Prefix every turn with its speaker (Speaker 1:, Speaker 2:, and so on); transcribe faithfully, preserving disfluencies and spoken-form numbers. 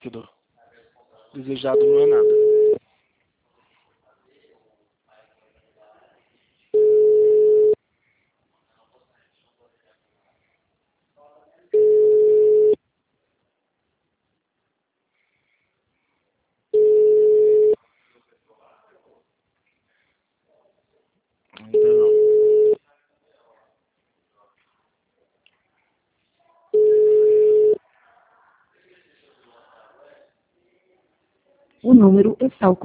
Speaker 1: Tudo. Desejado não é nada. Ainda não.
Speaker 2: O número é só